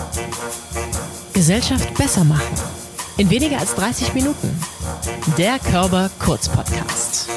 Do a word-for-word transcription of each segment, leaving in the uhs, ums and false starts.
Gesellschaft besser machen. In weniger als dreißig Minuten. Der Körber Kurz Podcast.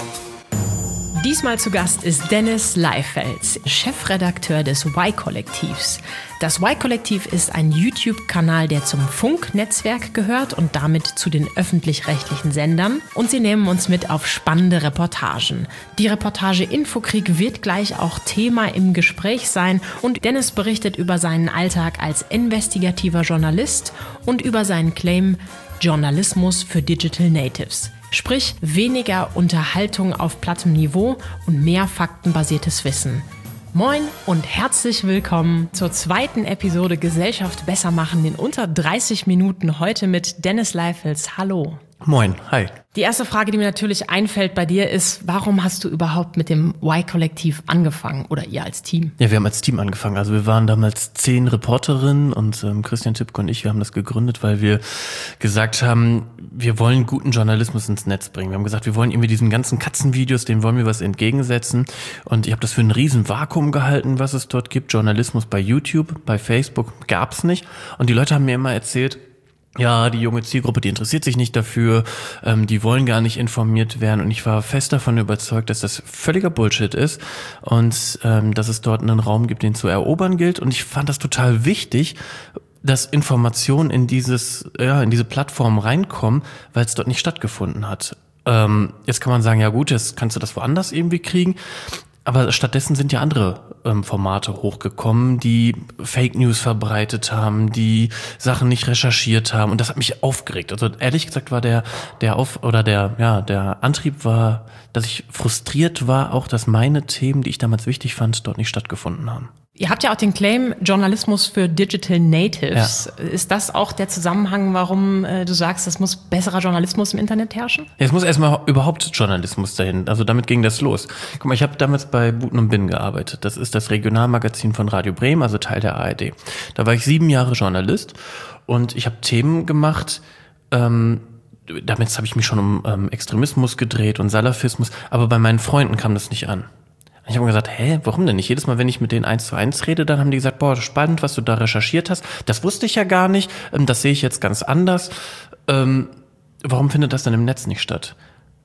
Diesmal zu Gast ist Dennis Leifeld, Chefredakteur des Y-Kollektivs. Das Y-Kollektiv ist ein YouTube-Kanal, der zum Funk-Netzwerk gehört und damit zu den öffentlich-rechtlichen Sendern. Und sie nehmen uns mit auf spannende Reportagen. Die Reportage Infokrieg wird gleich auch Thema im Gespräch sein. Und Dennis berichtet über seinen Alltag als investigativer Journalist und über seinen Claim Journalismus für Digital Natives. Sprich, weniger Unterhaltung auf plattem Niveau und mehr faktenbasiertes Wissen. Moin und herzlich willkommen zur zweiten Episode Gesellschaft besser machen in unter dreißig Minuten. Heute mit Dennis Leifeld. Hallo. Moin, hi. Die erste Frage, die mir natürlich einfällt bei dir ist, warum hast du überhaupt mit dem Y-Kollektiv angefangen oder ihr als Team? Ja, wir haben als Team angefangen. Also wir waren damals zehn Reporterinnen und ähm, Christian Tipke und ich, wir haben das gegründet, weil wir gesagt haben, wir wollen guten Journalismus ins Netz bringen. Wir haben gesagt, wir wollen irgendwie diesen ganzen Katzenvideos, denen wollen wir was entgegensetzen. Und ich habe das für ein riesen Vakuum gehalten, was es dort gibt. Journalismus bei YouTube, bei Facebook gab's nicht. Und die Leute haben mir immer erzählt, ja, die junge Zielgruppe, die interessiert sich nicht dafür, ähm, die wollen gar nicht informiert werden. Und ich war fest davon überzeugt, dass das völliger Bullshit ist und ähm, dass es dort einen Raum gibt, den zu erobern gilt. Und ich fand das total wichtig, dass Informationen in dieses, ja, in diese Plattform reinkommen, weil es dort nicht stattgefunden hat. Ähm, jetzt kann man sagen, ja gut, jetzt kannst du das woanders irgendwie kriegen. Aber stattdessen sind ja andere ähm, Formate hochgekommen, die Fake News verbreitet haben, die Sachen nicht recherchiert haben, und das hat mich aufgeregt. Also ehrlich gesagt war der der auf oder der ja der Antrieb war, dass ich frustriert war, auch dass meine Themen, die ich damals wichtig fand, dort nicht stattgefuffen haben. Ihr habt ja auch den Claim Journalismus für Digital Natives. Ja. Ist das auch der Zusammenhang, warum äh, du sagst, es muss besserer Journalismus im Internet herrschen? Ja, es muss erstmal überhaupt Journalismus dahin. Also damit ging das los. Guck mal, ich habe damals bei Buten und Bin gearbeitet. Das ist das Regionalmagazin von Radio Bremen, also Teil der A R D. Da war ich sieben Jahre Journalist und ich habe Themen gemacht, ähm, damit habe ich mich schon um ähm, Extremismus gedreht und Salafismus, aber bei meinen Freunden kam das nicht an. Ich habe mir gesagt, hä, warum denn nicht? Jedes Mal, wenn ich mit denen eins zu eins rede, dann haben die gesagt, boah, spannend, was du da recherchiert hast. Das wusste ich ja gar nicht. Das sehe ich jetzt ganz anders. Ähm, warum findet das dann im Netz nicht statt?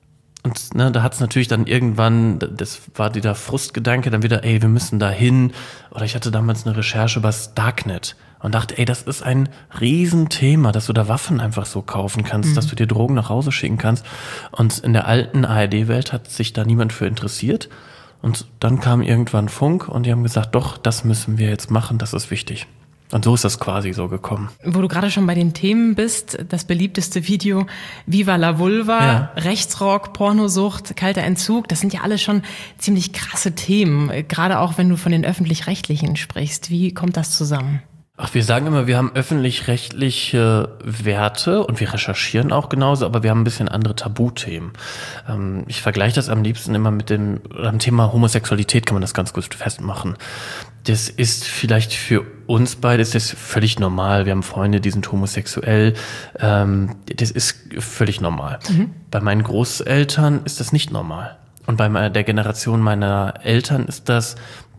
Und ne, da hat es natürlich dann irgendwann, das war dieser Frustgedanke, dann wieder, ey, wir müssen da hin. Oder ich hatte damals eine Recherche über das Darknet und dachte, ey, das ist ein Riesenthema, dass du da Waffen einfach so kaufen kannst, mhm. dass du dir Drogen nach Hause schicken kannst. Und in der alten A R D-Welt hat sich da niemand für interessiert. Und dann kam irgendwann Funk und die haben gesagt, doch, das müssen wir jetzt machen, das ist wichtig. Und so ist das quasi so gekommen. Wo du gerade schon bei den Themen bist, das beliebteste Video, Viva la Vulva, ja. Rechtsrock, Pornosucht, kalter Entzug, das sind ja alles schon ziemlich krasse Themen, gerade auch wenn du von den Öffentlich-Rechtlichen sprichst. Wie kommt das zusammen? Ach, wir sagen immer, wir haben öffentlich-rechtliche Werte und wir recherchieren auch genauso, aber wir haben ein bisschen andere Tabuthemen. Ähm, ich vergleiche das am liebsten immer mit dem, am Thema Homosexualität kann man das ganz gut festmachen. Das ist vielleicht für uns beide ist das völlig normal. Wir haben Freunde, die sind homosexuell. Ähm, das ist völlig normal. Mhm. Bei meinen Großeltern ist das nicht normal. Und bei der Generation meiner Eltern ist das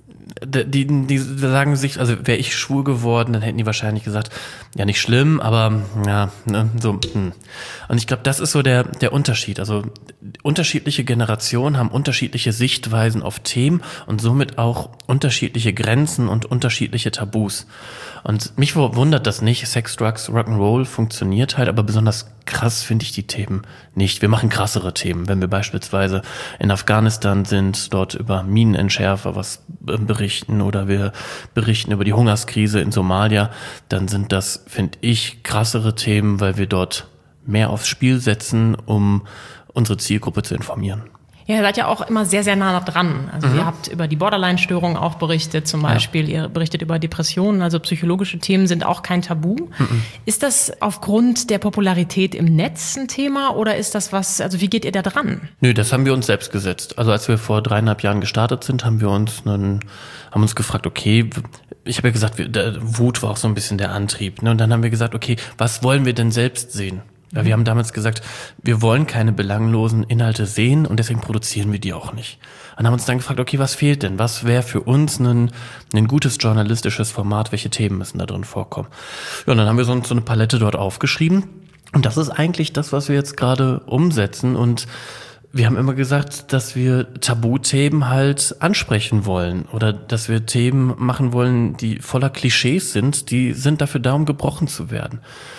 Die, die sagen sich, also wäre ich schwul geworden, dann hätten die wahrscheinlich gesagt, ja, nicht schlimm, aber ja, ne, so. Hm. Und ich glaube, das ist so der der Unterschied. Also unterschiedliche Generationen haben unterschiedliche Sichtweisen auf Themen und somit auch unterschiedliche Grenzen und unterschiedliche Tabus. Und mich wundert das nicht. Sex, Drugs, Rock'n'Roll funktioniert halt, aber besonders krass finde ich die Themen nicht. Wir machen krassere Themen. Wenn wir beispielsweise in Afghanistan sind, dort über Minenentschärfer was berichten oder wir berichten über die Hungerskrise in Somalia, dann sind das, finde ich, krassere Themen, weil wir dort mehr aufs Spiel setzen, um unsere Zielgruppe zu informieren. Ja, ihr seid ja auch immer sehr, sehr nah dran. Also mhm. ihr habt über die Borderline-Störungen auch berichtet zum Beispiel. Ja. Ihr berichtet über Depressionen, also psychologische Themen sind auch kein Tabu. Mhm. Ist das aufgrund der Popularität im Netz ein Thema oder ist das was, also wie geht ihr da dran? Nö, das haben wir uns selbst gesetzt. Also als wir vor dreieinhalb Jahren gestartet sind, haben wir uns einen, haben uns gefragt, okay, ich habe ja gesagt, wir, der Wut war auch so ein bisschen der Antrieb. Ne? Und dann haben wir gesagt, okay, was wollen wir denn selbst sehen? Ja, wir haben damals gesagt, wir wollen keine belanglosen Inhalte sehen und deswegen produzieren wir die auch nicht. Und haben uns dann gefragt, okay, was fehlt denn? Was wäre für uns ein, ein gutes journalistisches Format? Welche Themen müssen da drin vorkommen? Ja, und dann haben wir so, so eine Palette dort aufgeschrieben. Und das ist eigentlich das, was wir jetzt gerade umsetzen. Und wir haben immer gesagt, dass wir Tabuthemen halt ansprechen wollen oder dass wir Themen machen wollen, die voller Klischees sind, die sind dafür da, um gebrochen zu werden.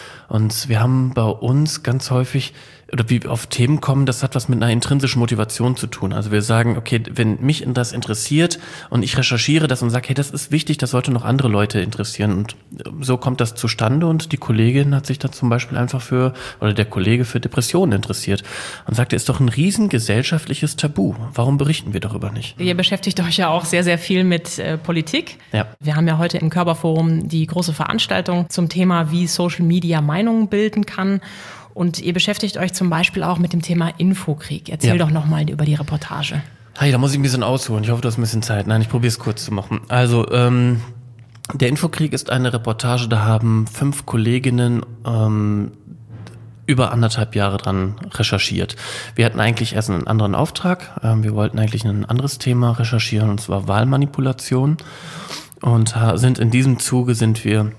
Und wir haben bei uns ganz häufig, oder wie wir auf Themen kommen, das hat was mit einer intrinsischen Motivation zu tun. Also wir sagen, okay, wenn mich das interessiert und ich recherchiere das und sage, hey, das ist wichtig, das sollte noch andere Leute interessieren. Und so kommt das zustande und die Kollegin hat sich da zum Beispiel einfach für, oder der Kollege für Depressionen interessiert und sagte, ist doch ein riesen gesellschaftliches Tabu. Warum berichten wir darüber nicht? Ihr beschäftigt euch ja auch sehr, sehr viel mit äh, Politik. Ja. Wir haben ja heute im Körperforum die große Veranstaltung zum Thema, wie Social Media Meinungen bilden kann. Und ihr beschäftigt euch zum Beispiel auch mit dem Thema Infokrieg. Erzähl ja. doch nochmal über die Reportage. Hey, da muss ich ein bisschen ausholen. Ich hoffe, du hast ein bisschen Zeit. Nein, ich probiere es kurz zu machen. Also, ähm, der Infokrieg ist eine Reportage, da haben fünf Kolleginnen ähm, über anderthalb Jahre dran recherchiert. Wir hatten eigentlich erst einen anderen Auftrag. Ähm, wir wollten eigentlich ein anderes Thema recherchieren, und zwar Wahlmanipulation. Und äh, sind in diesem Zuge sind wir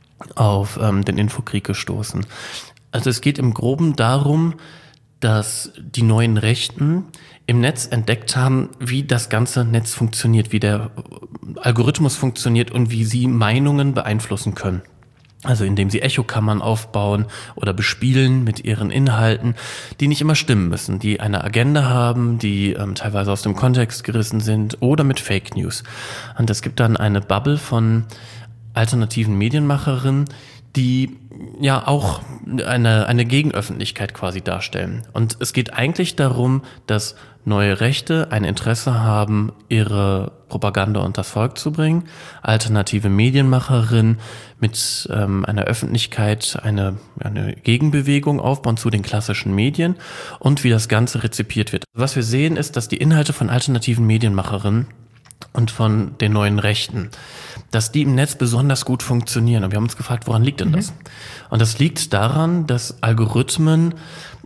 auf ähm, den Infokrieg gestoßen. Also es geht im Groben darum, dass die neuen Rechten im Netz entdeckt haben, wie das ganze Netz funktioniert, wie der Algorithmus funktioniert und wie sie Meinungen beeinflussen können. Also indem sie Echokammern aufbauen oder bespielen mit ihren Inhalten, die nicht immer stimmen müssen, die eine Agenda haben, die ähm, teilweise aus dem Kontext gerissen sind oder mit Fake News. Und es gibt dann eine Bubble von alternativen Medienmacherinnen, die ja auch eine, eine Gegenöffentlichkeit quasi darstellen. Und es geht eigentlich darum, dass neue Rechte ein Interesse haben, ihre Propaganda unters Volk zu bringen, alternative Medienmacherinnen mit ähm, einer Öffentlichkeit eine, eine Gegenbewegung aufbauen zu den klassischen Medien und wie das Ganze rezipiert wird. Was wir sehen, ist, dass die Inhalte von alternativen Medienmacherinnen und von den neuen Rechten, dass die im Netz besonders gut funktionieren. Und wir haben uns gefragt, woran liegt denn das? Mhm. Und das liegt daran, dass Algorithmen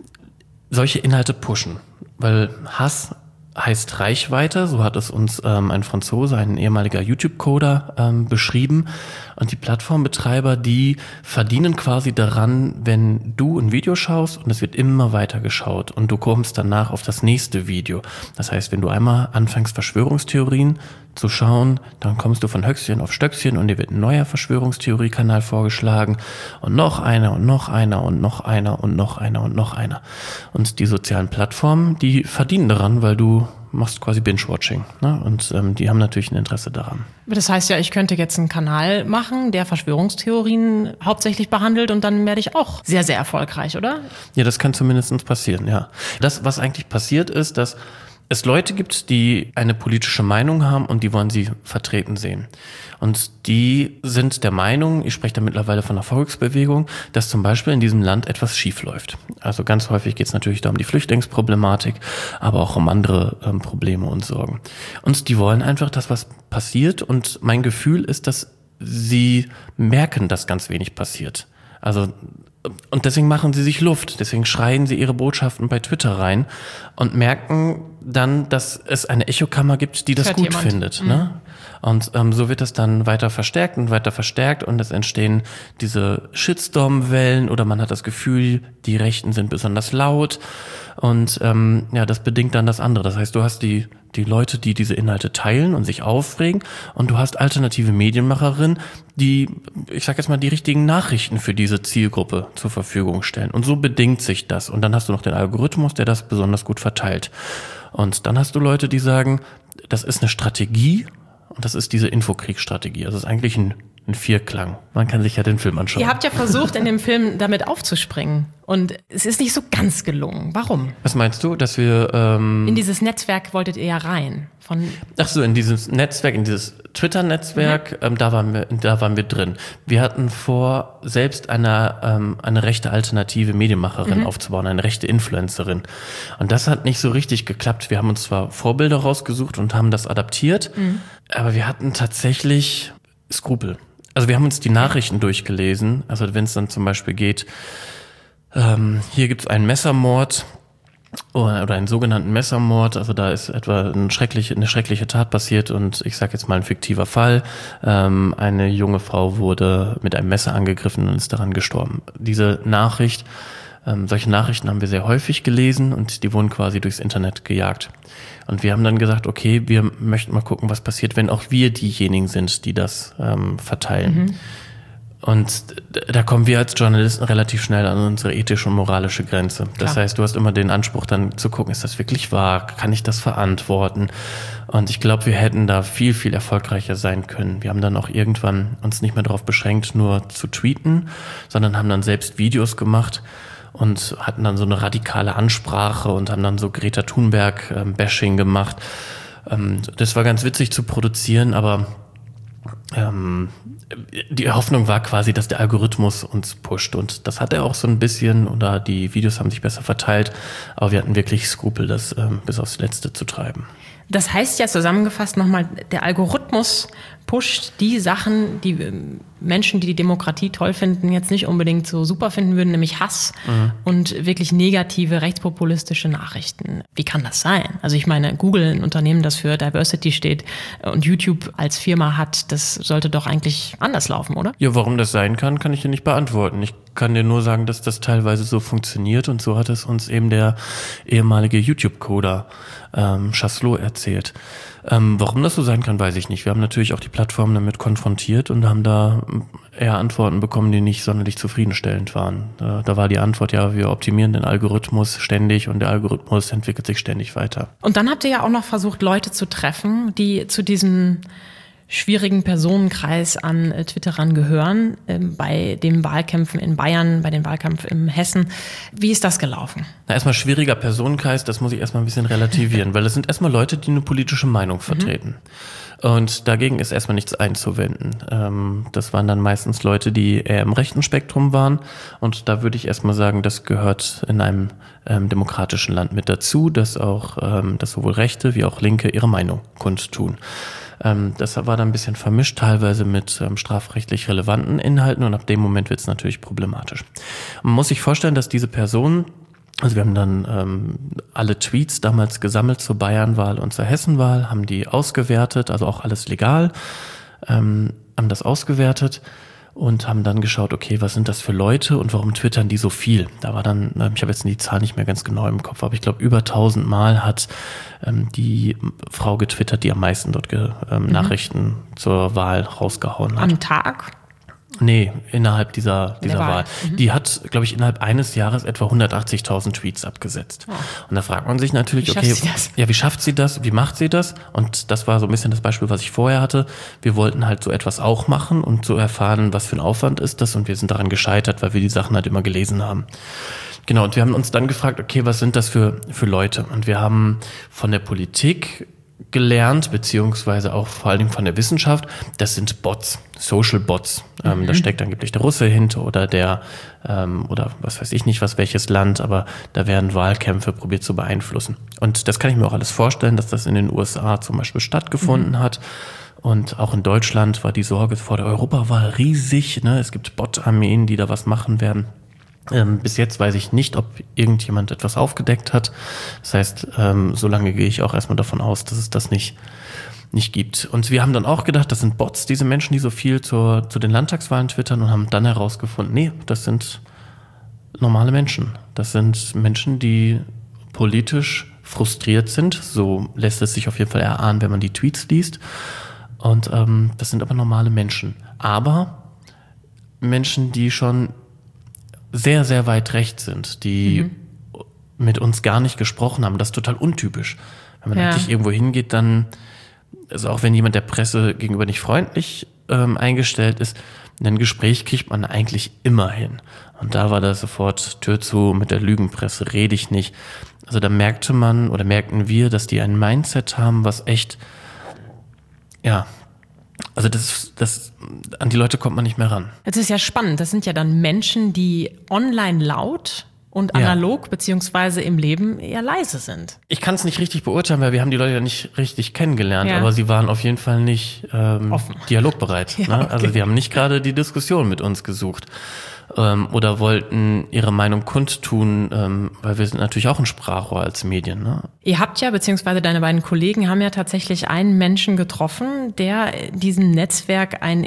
solche Inhalte pushen. Weil Hass heißt Reichweite, so hat es uns ähm, ein Franzose, ein ehemaliger YouTube-Coder ähm, beschrieben. Und die Plattformbetreiber, die verdienen quasi daran, wenn du ein Video schaust und es wird immer weiter geschaut und du kommst danach auf das nächste Video. Das heißt, wenn du einmal anfängst, Verschwörungstheorien zu schauen, dann kommst du von Höchstchen auf Stöckchen und dir wird ein neuer Verschwörungstheoriekanal vorgeschlagen und noch einer und noch einer und noch einer und noch einer und noch einer. Und die sozialen Plattformen, die verdienen daran, weil du machst quasi Binge-Watching, ne? Und ähm, die haben natürlich ein Interesse daran. Das heißt ja, ich könnte jetzt einen Kanal machen, der Verschwörungstheorien hauptsächlich behandelt und dann werde ich auch sehr, sehr erfolgreich, oder? Ja, das kann zumindest passieren, ja. Das, was eigentlich passiert ist, dass es Leute gibt, die eine politische Meinung haben und die wollen sie vertreten sehen. Und die sind der Meinung, ich spreche da mittlerweile von einer Volksbewegung, dass zum Beispiel in diesem Land etwas schief läuft. Also ganz häufig geht es natürlich da um die Flüchtlingsproblematik, aber auch um andere ähm, Probleme und Sorgen. Und die wollen einfach, dass was passiert. Und mein Gefühl ist, dass sie merken, dass ganz wenig passiert. Also und deswegen machen sie sich Luft, deswegen schreien sie ihre Botschaften bei Twitter rein und merken dann, dass es eine Echokammer gibt, die das gut jemand. findet. Mhm. Ne? Und ähm, so wird es dann weiter verstärkt und weiter verstärkt und es entstehen diese Shitstorm-Wellen oder man hat das Gefühl, die Rechten sind besonders laut und ähm, ja, das bedingt dann das andere. Das heißt, du hast die die Leute, die diese Inhalte teilen und sich aufregen und du hast alternative Medienmacherinnen, die, ich sag jetzt mal, die richtigen Nachrichten für diese Zielgruppe zur Verfügung stellen. Und so bedingt sich das. Und dann hast du noch den Algorithmus, der das besonders gut verteilt. Und dann hast du Leute, die sagen, das ist eine Strategie und das ist diese Infokriegsstrategie. Also es ist eigentlich ein, ein Vierklang. Man kann sich ja den Film anschauen. Ihr habt ja versucht, in dem Film damit aufzuspringen. Und es ist nicht so ganz gelungen. Warum? Was meinst du, dass wir... Ähm in dieses Netzwerk wolltet ihr ja rein. Von Ach so, in dieses Netzwerk, in dieses Twitter-Netzwerk, mhm. ähm, da waren wir, da waren wir drin. Wir hatten vor, selbst eine, ähm, eine rechte alternative Medienmacherin mhm. aufzubauen, eine rechte Influencerin. Und das hat nicht so richtig geklappt. Wir haben uns zwar Vorbilder rausgesucht und haben das adaptiert, mhm. aber wir hatten tatsächlich Skrupel. Also wir haben uns die Nachrichten durchgelesen. Also wenn es dann zum Beispiel geht, Ähm, hier gibt es einen Messermord oder, oder einen sogenannten Messermord. Also da ist etwa eine schreckliche, eine schreckliche Tat passiert und ich sage jetzt mal ein fiktiver Fall. Ähm, eine junge Frau wurde mit einem Messer angegriffen und ist daran gestorben. Diese Nachricht, ähm, solche Nachrichten haben wir sehr häufig gelesen und die wurden quasi durchs Internet gejagt. Und wir haben dann gesagt, okay, wir möchten mal gucken, was passiert, wenn auch wir diejenigen sind, die das ähm, verteilen. Mhm. Und da kommen wir als Journalisten relativ schnell an unsere ethische und moralische Grenze. Das Klar. heißt, du hast immer den Anspruch dann zu gucken, ist das wirklich wahr? Kann ich das verantworten? Und ich glaube, wir hätten da viel, viel erfolgreicher sein können. Wir haben dann auch irgendwann uns nicht mehr darauf beschränkt, nur zu tweeten, sondern haben dann selbst Videos gemacht und hatten dann so eine radikale Ansprache und haben dann so Greta Thunberg-Bashing gemacht. Ähm, das war ganz witzig zu produzieren, aber ähm, die Hoffnung war quasi, dass der Algorithmus uns pusht und das hat er auch so ein bisschen oder die Videos haben sich besser verteilt, aber wir hatten wirklich Skrupel, das ähm, bis aufs Letzte zu treiben. Das heißt ja zusammengefasst nochmal, der Algorithmus pusht die Sachen, die Menschen, die die Demokratie toll finden, jetzt nicht unbedingt so super finden würden, nämlich Hass mhm. und wirklich negative, rechtspopulistische Nachrichten. Wie kann das sein? Also ich meine, Google, ein Unternehmen, das für Diversity steht und YouTube als Firma hat, das sollte doch eigentlich anders laufen, oder? Ja, warum das sein kann, kann ich dir nicht beantworten. Ich kann dir nur sagen, dass das teilweise so funktioniert und so hat es uns eben der ehemalige YouTube-Coder ähm, Chasselot erzählt. Ähm, warum das so sein kann, weiß ich nicht. Wir haben natürlich auch die Plattform damit konfrontiert und haben da eher Antworten bekommen, die nicht sonderlich zufriedenstellend waren. Da, da war die Antwort, ja, wir optimieren den Algorithmus ständig und der Algorithmus entwickelt sich ständig weiter. Und dann habt ihr ja auch noch versucht, Leute zu treffen, die zu diesem schwierigen Personenkreis an Twitterern gehören, äh, bei den Wahlkämpfen in Bayern, bei den Wahlkämpfen in Hessen. Wie ist das gelaufen? Na, erstmal schwieriger Personenkreis, das muss ich erstmal ein bisschen relativieren, weil es sind erstmal Leute, die eine politische Meinung vertreten. Mhm. Und dagegen ist erstmal nichts einzuwenden. Ähm, das waren dann meistens Leute, die eher im rechten Spektrum waren. Und da würde ich erstmal sagen, das gehört in einem ähm, demokratischen Land mit dazu, dass auch, ähm, dass sowohl Rechte wie auch Linke ihre Meinung kundtun. Ähm, das war dann ein bisschen vermischt, teilweise mit ähm, strafrechtlich relevanten Inhalten und ab dem Moment wird es natürlich problematisch. Man muss sich vorstellen, dass diese Personen, also wir haben dann ähm, alle Tweets damals gesammelt zur Bayernwahl und zur Hessenwahl, haben die ausgewertet, also auch alles legal, ähm, haben das ausgewertet und haben dann geschaut, okay, was sind das für Leute und warum twittern die so viel? Da war dann, ich habe jetzt die Zahl nicht mehr ganz genau im Kopf, aber ich glaube, über tausend Mal hat ähm, die Frau getwittert, die am meisten dort ge, ähm, mhm. Nachrichten zur Wahl rausgehauen hat. Am Tag? Nee, innerhalb dieser, dieser Wahl. Wahl. Mhm. Die hat, glaube ich, innerhalb eines Jahres etwa hundertachtzigtausend Tweets abgesetzt. Oh. Und da fragt man sich natürlich, wie okay, ja, wie schafft sie das? Wie macht sie das? Und das war so ein bisschen das Beispiel, was ich vorher hatte. Wir wollten halt so etwas auch machen und so erfahren, was für ein Aufwand ist das. Und wir sind daran gescheitert, weil wir die Sachen halt immer gelesen haben. Genau, und wir haben uns dann gefragt, okay, was sind das für, für Leute? Und wir haben von der Politik gelernt, beziehungsweise auch vor allen Dingen von der Wissenschaft, das sind Bots, Social Bots. Mhm. Ähm, da steckt angeblich der Russe hinter oder der, ähm, oder was weiß ich nicht, was welches Land, aber da werden Wahlkämpfe probiert zu beeinflussen. Und das kann ich mir auch alles vorstellen, dass das in den U S A zum Beispiel stattgefunden mhm. hat. Und auch in Deutschland war die Sorge vor der Europawahl riesig. Ne? Es gibt Bot-Armeen, die da was machen werden. Ähm, bis jetzt weiß ich nicht, ob irgendjemand etwas aufgedeckt hat. Das heißt, ähm, solange gehe ich auch erstmal davon aus, dass es das nicht, nicht gibt. Und wir haben dann auch gedacht, das sind Bots, diese Menschen, die so viel zur, zu den Landtagswahlen twittern und haben dann herausgefunden, nee, das sind normale Menschen. Das sind Menschen, die politisch frustriert sind. So lässt es sich auf jeden Fall erahnen, wenn man die Tweets liest. Und ähm, das sind aber normale Menschen. Aber Menschen, die schon sehr, sehr weit rechts sind, die mhm. mit uns gar nicht gesprochen haben. Das ist total untypisch. Wenn man ja. eigentlich irgendwo hingeht, dann, also auch wenn jemand der Presse gegenüber nicht freundlich ähm, eingestellt ist, ein Gespräch kriegt man eigentlich immer hin. Und da war das sofort Tür zu, mit der Lügenpresse rede ich nicht. Also da merkte man oder merkten wir, dass die ein Mindset haben, was echt, ja, also das, das, an die Leute kommt man nicht mehr ran. Das ist ja spannend. Das sind ja dann Menschen, die online laut und analog ja. beziehungsweise im Leben eher leise sind. Ich kann es nicht richtig beurteilen, weil wir haben die Leute ja nicht richtig kennengelernt, ja. aber sie waren auf jeden Fall nicht ähm, dialogbereit. Ja, ne? Okay. Also die haben nicht gerade die Diskussion mit uns gesucht. Ähm, oder wollten ihre Meinung kundtun, ähm, weil wir sind natürlich auch ein Sprachrohr als Medien. Ne? Ihr habt ja, beziehungsweise deine beiden Kollegen haben ja tatsächlich einen Menschen getroffen, der diesem Netzwerk ein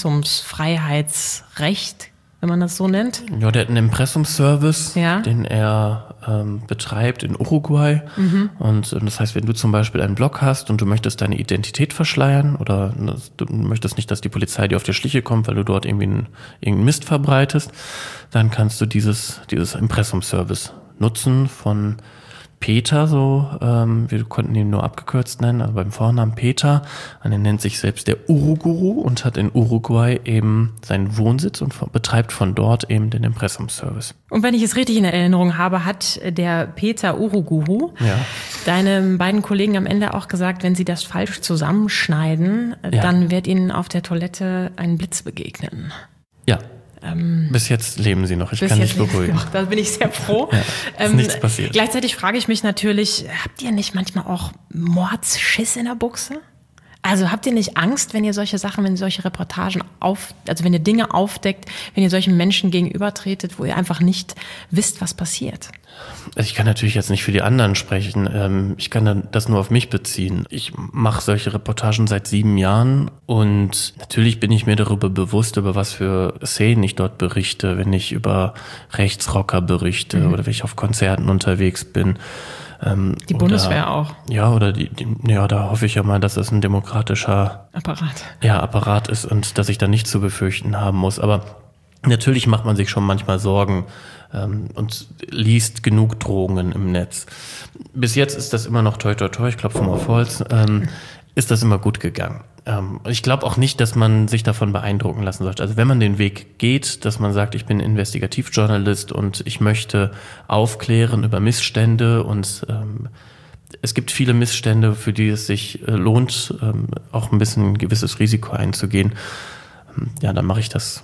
Impressumsfreiheitsrecht, wenn man das so nennt. Ja, der hat einen Impressumsservice, ja. den er ähm, betreibt in Uruguay. Mhm. Und ähm, das heißt, wenn du zum Beispiel einen Blog hast und du möchtest deine Identität verschleiern oder du möchtest nicht, dass die Polizei dir auf die Schliche kommt, weil du dort irgendwie einen, irgendeinen Mist verbreitest, dann kannst du dieses, dieses Impressumsservice nutzen von Peter, so, ähm, wir konnten ihn nur abgekürzt nennen, also beim Vornamen Peter. Und er nennt sich selbst der Uruguru und hat in Uruguay eben seinen Wohnsitz und betreibt von dort eben den Impressumsservice. Und wenn ich es richtig in Erinnerung habe, hat der Peter Uruguru ja. deine beiden Kollegen am Ende auch gesagt, wenn sie das falsch zusammenschneiden, ja. dann wird ihnen auf der Toilette ein Blitz begegnen. Ja. Ähm, bis jetzt leben sie noch, ich kann dich beruhigen. Da bin ich sehr froh. Ja, ist ähm, nichts passiert. Gleichzeitig frage ich mich natürlich, habt ihr nicht manchmal auch Mordsschiss in der Buchse? Also habt ihr nicht Angst, wenn ihr solche Sachen, wenn ihr solche Reportagen auf, also wenn ihr Dinge aufdeckt, wenn ihr solchen Menschen gegenübertretet, wo ihr einfach nicht wisst, was passiert? Also ich kann natürlich jetzt nicht für die anderen sprechen. Ich kann das nur auf mich beziehen. Ich mache solche Reportagen seit sieben Jahren und natürlich bin ich mir darüber bewusst, über was für Szenen ich dort berichte, wenn ich über Rechtsrocker berichte mhm. oder wenn ich auf Konzerten unterwegs bin. Ähm, die oder, Bundeswehr auch. Ja, oder die, die, ja, da hoffe ich ja mal, dass es ein demokratischer Apparat. Ja, Apparat ist und dass ich da nichts zu befürchten haben muss. Aber natürlich macht man sich schon manchmal Sorgen ähm, und liest genug Drohungen im Netz. Bis jetzt ist das immer noch toi toi toi, ich klopfe mal auf Holz, ähm, ist das immer gut gegangen. Ähm, ich glaube auch nicht, dass man sich davon beeindrucken lassen sollte. Also wenn man den Weg geht, dass man sagt, ich bin Investigativjournalist und ich möchte aufklären über Missstände und ähm, es gibt viele Missstände, für die es sich äh, lohnt, ähm, auch ein bisschen ein gewisses Risiko einzugehen, ähm, ja, dann mache ich das.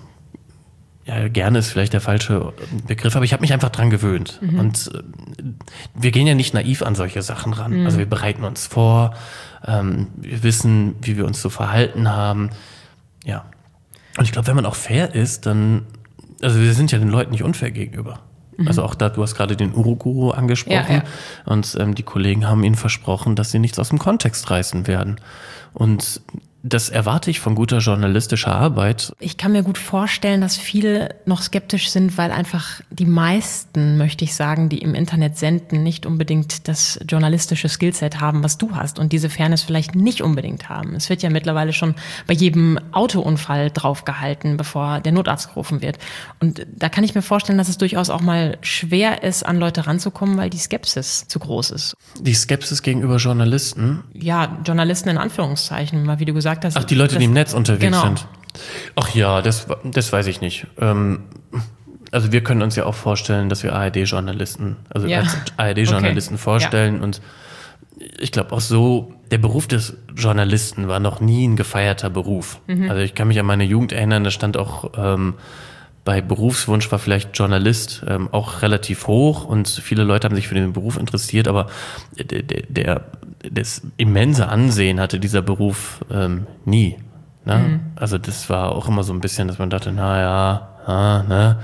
Ja, gerne ist vielleicht der falsche Begriff, aber ich habe mich einfach dran gewöhnt. Mhm. Und äh, wir gehen ja nicht naiv an solche Sachen ran. Mhm. Also wir bereiten uns vor, ähm, wir wissen, wie wir uns zu verhalten haben. Ja. Und ich glaube, wenn man auch fair ist, dann, also wir sind ja den Leuten nicht unfair gegenüber. Mhm. Also auch da, du hast gerade den Uruguru angesprochen. Ja, ja. Und ähm, die Kollegen haben ihnen versprochen, dass sie nichts aus dem Kontext reißen werden. Und das erwarte ich von guter journalistischer Arbeit. Ich kann mir gut vorstellen, dass viele noch skeptisch sind, weil einfach die meisten, möchte ich sagen, die im Internet senden, nicht unbedingt das journalistische Skillset haben, was du hast und diese Fairness vielleicht nicht unbedingt haben. Es wird ja mittlerweile schon bei jedem Autounfall draufgehalten, bevor der Notarzt gerufen wird. Und da kann ich mir vorstellen, dass es durchaus auch mal schwer ist, an Leute ranzukommen, weil die Skepsis zu groß ist. Die Skepsis gegenüber Journalisten? Ja, Journalisten in Anführungszeichen, weil wie du gesagt hast, Das, Ach, die Leute, das, die im Netz unterwegs genau. sind. Ach ja, das, das weiß ich nicht. Ähm, also wir können uns ja auch vorstellen, dass wir A R D-Journalisten, also ja. als A R D-Journalisten okay. vorstellen. Ja. Und ich glaube auch so, der Beruf des Journalisten war noch nie ein gefeierter Beruf. Mhm. Also ich kann mich an meine Jugend erinnern, da stand auch ähm, bei Berufswunsch war vielleicht Journalist ähm, auch relativ hoch und viele Leute haben sich für den Beruf interessiert, aber der, der, der das immense Ansehen hatte dieser Beruf ähm, nie. Ne? Mhm. Also das war auch immer so ein bisschen, dass man dachte, na ja, ah, ne.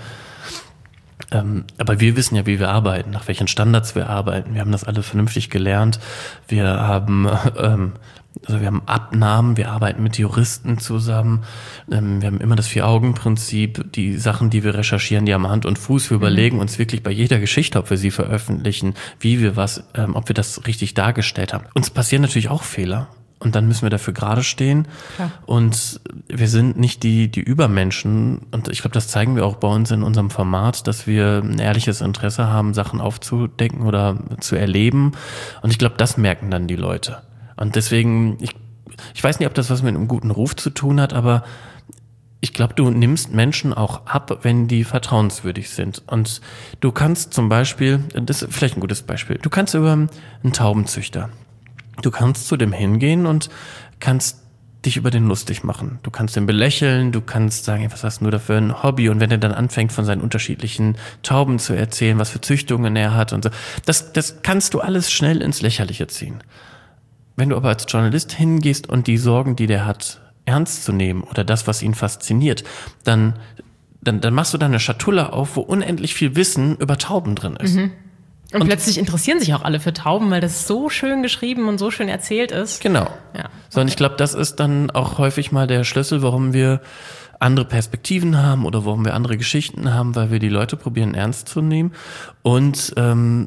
Ähm, aber wir wissen ja, wie wir arbeiten, nach welchen Standards wir arbeiten. Wir haben das alle vernünftig gelernt. Wir haben ähm, Also wir haben Abnahmen, wir arbeiten mit Juristen zusammen, ähm, wir haben immer das Vier-Augen-Prinzip, die Sachen, die wir recherchieren, die haben Hand und Fuß, wir mhm. überlegen uns wirklich bei jeder Geschichte, ob wir sie veröffentlichen, wie wir was, ähm, ob wir das richtig dargestellt haben. Uns passieren natürlich auch Fehler und dann müssen wir dafür gerade stehen. Klar. Und wir sind nicht die, die Übermenschen und ich glaube, das zeigen wir auch bei uns in unserem Format, dass wir ein ehrliches Interesse haben, Sachen aufzudecken oder zu erleben und ich glaube, das merken dann die Leute. Und deswegen, ich, ich weiß nicht, ob das was mit einem guten Ruf zu tun hat, aber ich glaube, du nimmst Menschen auch ab, wenn die vertrauenswürdig sind. Und du kannst zum Beispiel, das ist vielleicht ein gutes Beispiel, du kannst über einen Taubenzüchter, du kannst zu dem hingehen und kannst dich über den lustig machen. Du kannst ihn belächeln, du kannst sagen, was hast du da für ein Hobby? Und wenn er dann anfängt, von seinen unterschiedlichen Tauben zu erzählen, was für Züchtungen er hat und so, das, das kannst du alles schnell ins Lächerliche ziehen. Wenn du aber als Journalist hingehst und die Sorgen, die der hat, ernst zu nehmen oder das, was ihn fasziniert, dann, dann, dann machst du da eine Schatulle auf, wo unendlich viel Wissen über Tauben drin ist. Mhm. Und, und plötzlich interessieren sich auch alle für Tauben, weil das so schön geschrieben und so schön erzählt ist. Genau. Ja, okay. So, und ich glaube, das ist dann auch häufig mal der Schlüssel, warum wir andere Perspektiven haben oder warum wir andere Geschichten haben, weil wir die Leute probieren ernst zu nehmen. Und ähm,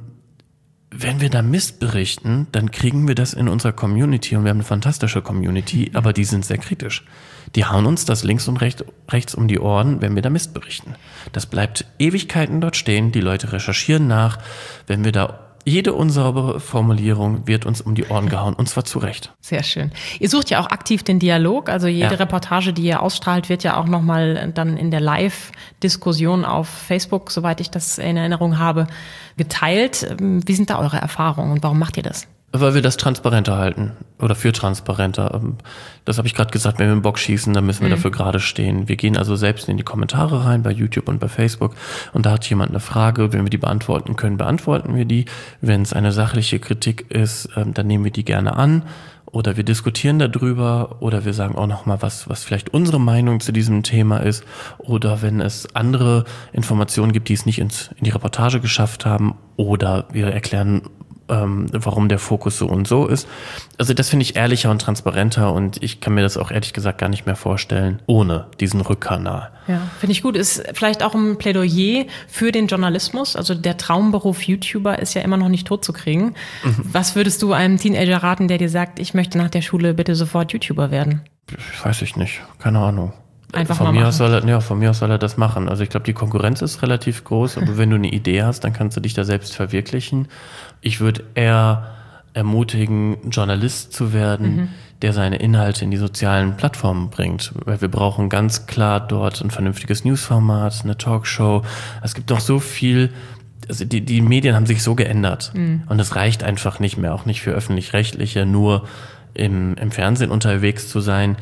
wenn wir da Mist berichten, dann kriegen wir das in unserer Community und wir haben eine fantastische Community, aber die sind sehr kritisch. Die hauen uns das links und rechts, rechts um die Ohren, wenn wir da Mist berichten. Das bleibt Ewigkeiten dort stehen, die Leute recherchieren nach, wenn wir da jede unsaubere Formulierung wird uns um die Ohren gehauen, und zwar zu Recht. Sehr schön. Ihr sucht ja auch aktiv den Dialog, also jede ja. Reportage, die ihr ausstrahlt, wird ja auch nochmal dann in der Live-Diskussion auf Facebook, soweit ich das in Erinnerung habe, geteilt. Wie sind da eure Erfahrungen und warum macht ihr das? Weil wir das transparenter halten oder für transparenter. Das habe ich gerade gesagt, wenn wir einen Bock schießen, dann müssen wir mhm. dafür gerade stehen. Wir gehen also selbst in die Kommentare rein bei YouTube und bei Facebook und da hat jemand eine Frage, wenn wir die beantworten können, beantworten wir die. Wenn es eine sachliche Kritik ist, dann nehmen wir die gerne an oder wir diskutieren darüber oder wir sagen auch nochmal was, was vielleicht unsere Meinung zu diesem Thema ist oder wenn es andere Informationen gibt, die es nicht ins, in die Reportage geschafft haben oder wir erklären, Ähm, warum der Fokus so und so ist. Also das finde ich ehrlicher und transparenter und ich kann mir das auch ehrlich gesagt gar nicht mehr vorstellen, ohne diesen Rückkanal. Ja, finde ich gut. Ist vielleicht auch ein Plädoyer für den Journalismus. Also der Traumberuf YouTuber ist ja immer noch nicht tot zu kriegen. Mhm. Was würdest du einem Teenager raten, der dir sagt, ich möchte nach der Schule bitte sofort YouTuber werden? Weiß ich nicht. Keine Ahnung. Einfach von mal mir machen. aus soll er, ja, von mir aus soll er das machen. Also ich glaube, die Konkurrenz ist relativ groß, aber wenn du eine Idee hast, dann kannst du dich da selbst verwirklichen. Ich würde eher ermutigen, Journalist zu werden, mhm. der seine Inhalte in die sozialen Plattformen bringt. Weil wir brauchen ganz klar dort ein vernünftiges Newsformat, eine Talkshow. Es gibt noch so viel, also die, die Medien haben sich so geändert. Mhm. Und es reicht einfach nicht mehr, auch nicht für Öffentlich-Rechtliche, nur im, im Fernsehen unterwegs zu sein,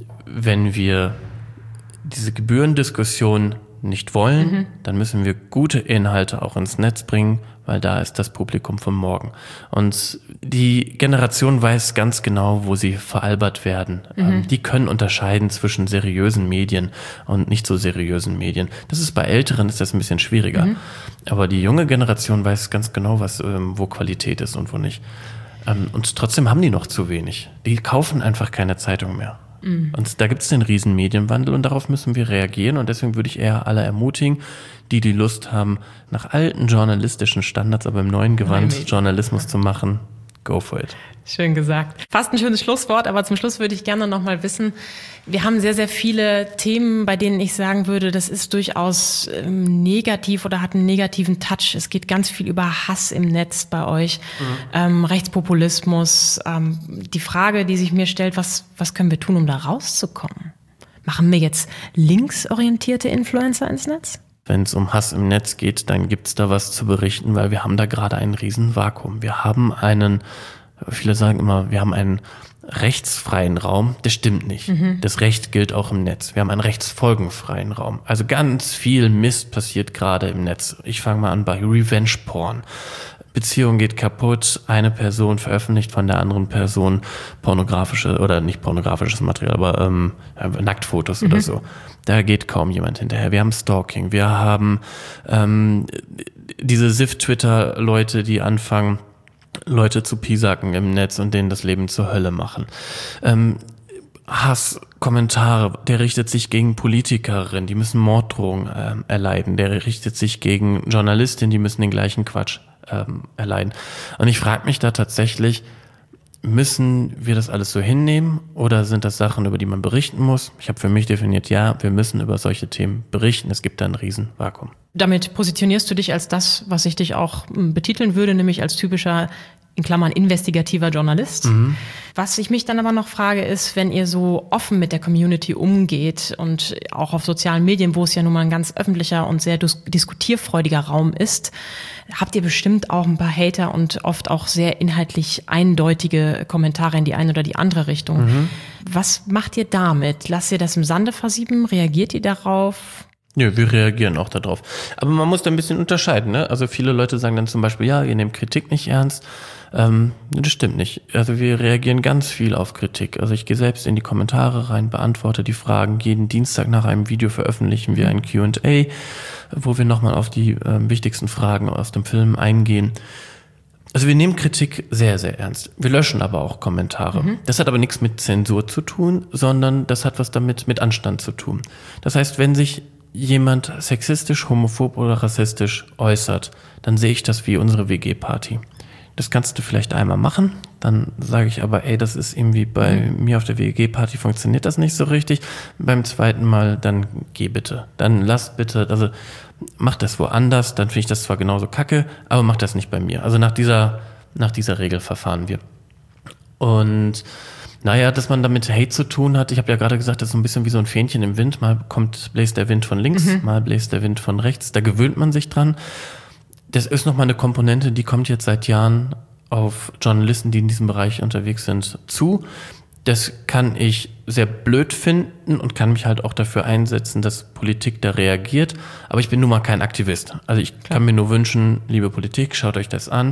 wenn wir diese Gebührendiskussion nicht wollen, mhm. dann müssen wir gute Inhalte auch ins Netz bringen, weil da ist das Publikum von morgen. Und die Generation weiß ganz genau, wo sie veralbert werden. Mhm. Die können unterscheiden zwischen seriösen Medien und nicht so seriösen Medien. Das ist bei Älteren ist das ein bisschen schwieriger. Mhm. Aber die junge Generation weiß ganz genau, was, wo Qualität ist und wo nicht. Und trotzdem haben die noch zu wenig. Die kaufen einfach keine Zeitung mehr. Mhm. Und da gibt es den riesen Medienwandel und darauf müssen wir reagieren und deswegen würde ich eher alle ermutigen, die die Lust haben, nach alten journalistischen Standards, aber im neuen Gewand Nein, Journalismus zu machen, go for it. Schön gesagt. Fast ein schönes Schlusswort, aber zum Schluss würde ich gerne noch mal wissen, wir haben sehr, sehr viele Themen, bei denen ich sagen würde, das ist durchaus ähm, negativ oder hat einen negativen Touch. Es geht ganz viel über Hass im Netz bei euch, mhm. ähm, Rechtspopulismus. Ähm, die Frage, die sich mir stellt, was, was können wir tun, um da rauszukommen? Machen wir jetzt linksorientierte Influencer ins Netz? Wenn es um Hass im Netz geht, dann gibt's da was zu berichten, weil wir haben da gerade einen riesen Vakuum. Wir haben einen, viele sagen immer, wir haben einen rechtsfreien Raum. Das stimmt nicht. Mhm. Das Recht gilt auch im Netz. Wir haben einen rechtsfolgenfreien Raum. Also ganz viel Mist passiert gerade im Netz. Ich fange mal an bei Revenge Porn. Beziehung geht kaputt, eine Person veröffentlicht von der anderen Person pornografische, oder nicht pornografisches Material, aber ähm, Nacktfotos mhm. oder so. Da geht kaum jemand hinterher. Wir haben Stalking, wir haben ähm, diese S I F-Twitter-Leute, die anfangen, Leute zu piesacken im Netz und denen das Leben zur Hölle machen. Ähm, Hass, Kommentare, der richtet sich gegen Politikerinnen, die müssen Morddrohungen ähm, erleiden. Der richtet sich gegen Journalistinnen, die müssen den gleichen Quatsch ähm, erleiden. Und ich frage mich da tatsächlich, müssen wir das alles so hinnehmen oder sind das Sachen, über die man berichten muss? Ich habe für mich definiert, ja, wir müssen über solche Themen berichten. Es gibt da ein Riesenvakuum. Damit positionierst du dich als das, was ich dich auch betiteln würde, nämlich als typischer in Klammern investigativer Journalist. Mhm. Was ich mich dann aber noch frage, ist, wenn ihr so offen mit der Community umgeht und auch auf sozialen Medien, wo es ja nun mal ein ganz öffentlicher und sehr dis- diskutierfreudiger Raum ist, habt ihr bestimmt auch ein paar Hater und oft auch sehr inhaltlich eindeutige Kommentare in die eine oder die andere Richtung. Mhm. Was macht ihr damit? Lasst ihr das im Sande versieben? Reagiert ihr darauf? Ja, wir reagieren auch darauf. Aber man muss da ein bisschen unterscheiden, ne? Also viele Leute sagen dann zum Beispiel, ja, ihr nehmt Kritik nicht ernst. Ähm, das stimmt nicht. Also wir reagieren ganz viel auf Kritik. Also ich gehe selbst in die Kommentare rein, beantworte die Fragen. Jeden Dienstag nach einem Video veröffentlichen wir ein Q and A, wo wir nochmal auf die äh, wichtigsten Fragen aus dem Film eingehen. Also wir nehmen Kritik sehr, sehr ernst. Wir löschen aber auch Kommentare. Mhm. Das hat aber nichts mit Zensur zu tun, sondern das hat was damit mit Anstand zu tun. Das heißt, wenn sich jemand sexistisch, homophob oder rassistisch äußert, dann sehe ich das wie unsere W G-Party. Das kannst du vielleicht einmal machen, dann sage ich aber, ey, das ist irgendwie bei mhm. mir auf der W G-Party funktioniert das nicht so richtig. Beim zweiten Mal, dann geh bitte. Dann lass bitte, also mach das woanders, dann finde ich das zwar genauso kacke, aber mach das nicht bei mir. Also nach dieser, nach dieser Regel verfahren wir. Und naja, dass man damit Hate zu tun hat, ich habe ja gerade gesagt, das ist so ein bisschen wie so ein Fähnchen im Wind. Mal kommt, bläst der Wind von links, mhm. mal bläst der Wind von rechts. Da gewöhnt man sich dran. Das ist nochmal eine Komponente, die kommt jetzt seit Jahren auf Journalisten, die in diesem Bereich unterwegs sind, zu. Das kann ich sehr blöd finden und kann mich halt auch dafür einsetzen, dass Politik da reagiert. Aber ich bin nun mal kein Aktivist. Also ich Klar. kann mir nur wünschen, liebe Politik, schaut euch das an.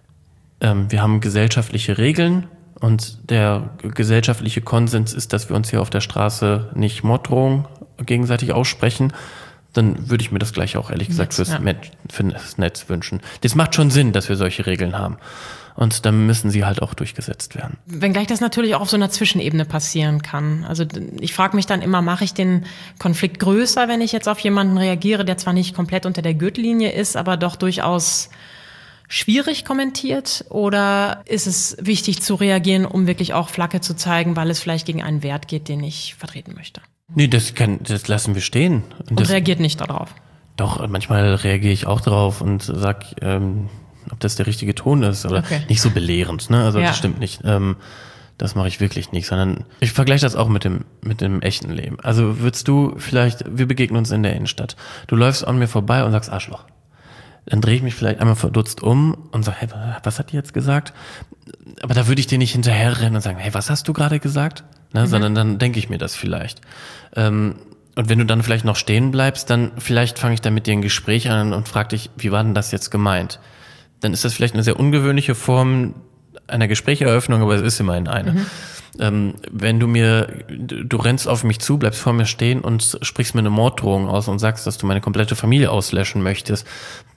Ähm, wir haben gesellschaftliche Regeln. Und der gesellschaftliche Konsens ist, dass wir uns hier auf der Straße nicht Morddrohungen gegenseitig aussprechen. Dann würde ich mir das gleich auch ehrlich gesagt fürs, ja. Netz, fürs Netz wünschen. Das macht schon Sinn, dass wir solche Regeln haben. Und dann müssen sie halt auch durchgesetzt werden. Wenngleich das natürlich auch auf so einer Zwischenebene passieren kann. Also ich frage mich dann immer, mache ich den Konflikt größer, wenn ich jetzt auf jemanden reagiere, der zwar nicht komplett unter der Gürtellinie ist, aber doch durchaus schwierig kommentiert, oder ist es wichtig zu reagieren, um wirklich auch Flagge zu zeigen, weil es vielleicht gegen einen Wert geht, den ich vertreten möchte? Nee, das kann, das lassen wir stehen. Und, und das, reagiert nicht darauf? Doch, manchmal reagiere ich auch drauf und sag, ähm, ob das der richtige Ton ist oder okay. Nicht so belehrend, ne? Also ja. Das stimmt nicht. Ähm, das mache ich wirklich nicht, sondern ich vergleiche das auch mit dem mit dem echten Leben. Also würdest du vielleicht, wir begegnen uns in der Innenstadt. Du läufst an mir vorbei und sagst Arschloch. Dann drehe ich mich vielleicht einmal verdutzt um und sage, hey, was hat die jetzt gesagt? Aber da würde ich dir nicht hinterherrennen und sagen, hey, was hast du gerade gesagt? Ne, mhm. Sondern dann denke ich mir das vielleicht. Ähm, und wenn du dann vielleicht noch stehen bleibst, dann vielleicht fange ich dann mit dir ein Gespräch an und frage dich, wie war denn das jetzt gemeint? Dann ist das vielleicht eine sehr ungewöhnliche Form einer Gesprächseröffnung, aber es ist immerhin eine. Mhm. Ähm, wenn du mir, du rennst auf mich zu, bleibst vor mir stehen und sprichst mir eine Morddrohung aus und sagst, dass du meine komplette Familie auslöschen möchtest,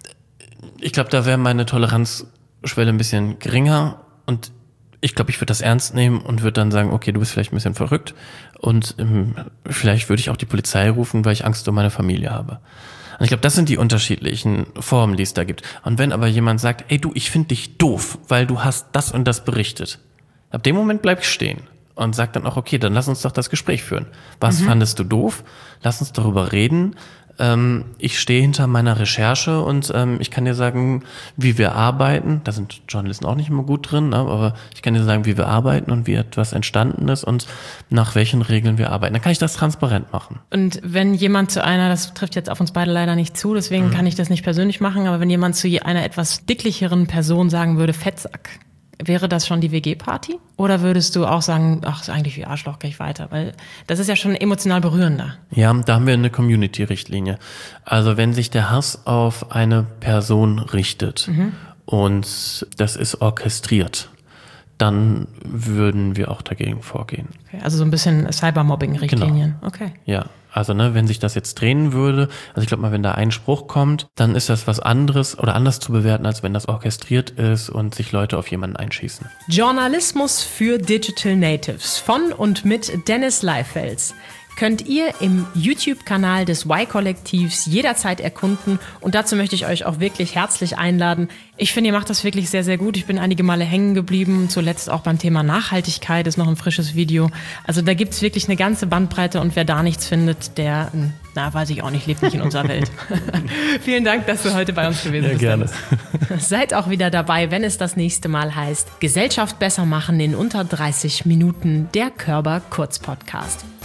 ich glaube, da wäre meine Toleranzschwelle ein bisschen geringer und ich glaube, ich würde das ernst nehmen und würde dann sagen, okay, du bist vielleicht ein bisschen verrückt und ähm, vielleicht würde ich auch die Polizei rufen, weil ich Angst um meine Familie habe. Und ich glaube, das sind die unterschiedlichen Formen, die es da gibt. Und wenn aber jemand sagt, ey du, ich finde dich doof, weil du hast das und das berichtet, ab dem Moment bleib ich stehen und sag dann auch, okay, dann lass uns doch das Gespräch führen. Was mhm. fandest du doof? Lass uns darüber reden. Ähm, ich stehe hinter meiner Recherche und ähm, ich kann dir sagen, wie wir arbeiten. Da sind Journalisten auch nicht immer gut drin, ne? Aber ich kann dir sagen, wie wir arbeiten und wie etwas entstanden ist und nach welchen Regeln wir arbeiten. Dann kann ich das transparent machen. Und wenn jemand zu einer, das trifft jetzt auf uns beide leider nicht zu, deswegen mhm. kann ich das nicht persönlich machen, aber wenn jemand zu einer etwas dicklicheren Person sagen würde, Fettsack, wäre das schon die W G-Party? Oder würdest du auch sagen, ach, ist eigentlich wie Arschloch, gehe ich weiter? Weil das ist ja schon emotional berührender. Ja, da haben wir eine Community-Richtlinie. Also wenn sich der Hass auf eine Person richtet mhm. und das ist orchestriert, dann würden wir auch dagegen vorgehen. Okay, also so ein bisschen Cybermobbing-Richtlinien. Genau. Okay. Ja, also ne, wenn sich das jetzt drehen würde, also ich glaube mal, wenn da ein Spruch kommt, dann ist das was anderes oder anders zu bewerten, als wenn das orchestriert ist und sich Leute auf jemanden einschießen. Journalismus für Digital Natives von und mit Dennis Leifels könnt ihr im YouTube-Kanal des Y-Kollektivs jederzeit erkunden. Und dazu möchte ich euch auch wirklich herzlich einladen. Ich finde, ihr macht das wirklich sehr, sehr gut. Ich bin einige Male hängen geblieben, zuletzt auch beim Thema Nachhaltigkeit, ist noch ein frisches Video. Also da gibt es wirklich eine ganze Bandbreite und wer da nichts findet, der Na, weiß ich auch nicht, lebt nicht in unserer Welt. Vielen Dank, dass du heute bei uns gewesen ja, bist. Gerne. Seid auch wieder dabei, wenn es das nächste Mal heißt Gesellschaft besser machen in unter dreißig Minuten, der Körber Kurz Podcast.